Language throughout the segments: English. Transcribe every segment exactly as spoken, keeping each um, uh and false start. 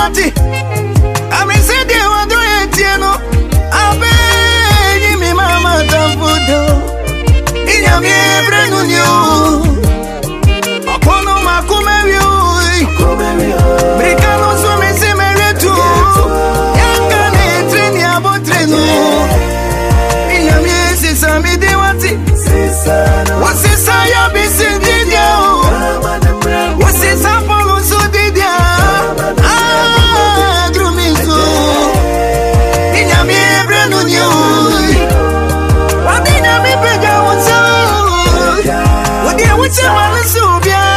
wati. I'm in City, what do you know? I'll be me, Mama, Tampudo. In your mirror, no new. Apono Macumerio, Bricano, so me see me retu. Yankane, Trenia, Botreno. In your mirror, Sammy, de wati. What's this? I have been seen. What's this? Apollo, so did ya? Ah, Grumizo. In your mirror, no new. What did I be better? What's up? What do you want to so?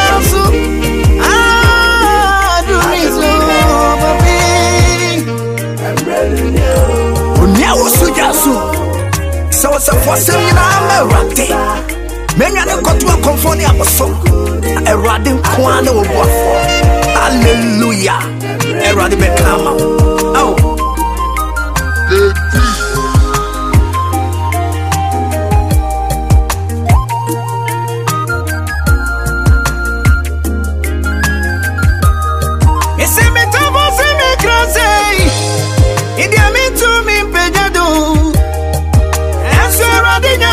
Ah, Grumizo, baby. I'm ready now. Now, Sujasu. So, it's a fossil in a rati. Many are got to a conformity of a song. A radim quano of what for. Hallelujah. A radim becama. Oh. It's a metabol, semi crossing. India me to me, Pejado. And so radim.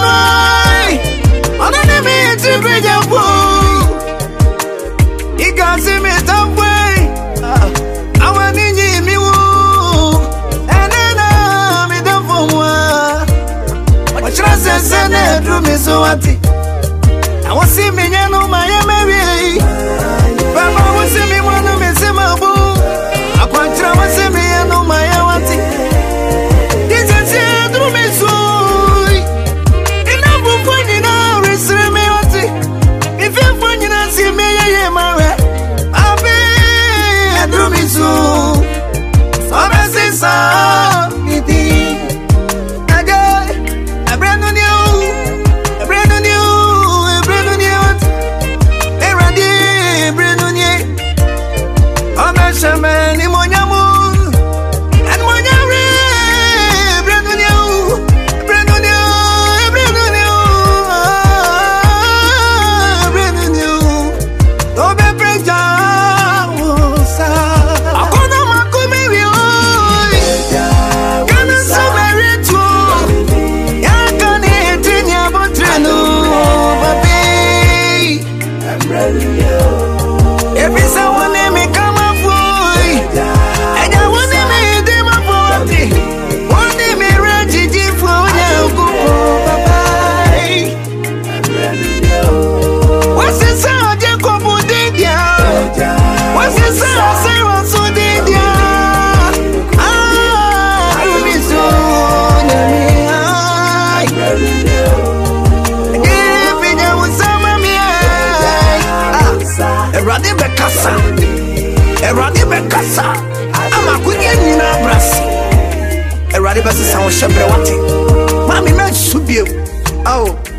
He got him it up way. I want in me woo. And then I'm in the phone. What should I say? Send it through me so what? I want see me no my Mary. Papa was see me one of me see my boo. I can't try to see me no my wati. This is it through me so. Enough of when you know it's me. If you're funny, I see me, yeah, my way. I'll be a drumizu. I'm a sister. I got a brand new, a brand new, a brand new, a ready, brand new. I'm a shaman in Monyamu, and Monyari, brand new, brand new, brand new. Every someone name me come up boy. And I want to make them a party. One day me ready for you go bye. What's the sound you come with India? What's the sound Sarah so did ya? Ah, you be so Erade bekasa, erade bekasa. Ama kunye nina brasi. Erade besi sa wo shebre wate. Mami me subie. Oh.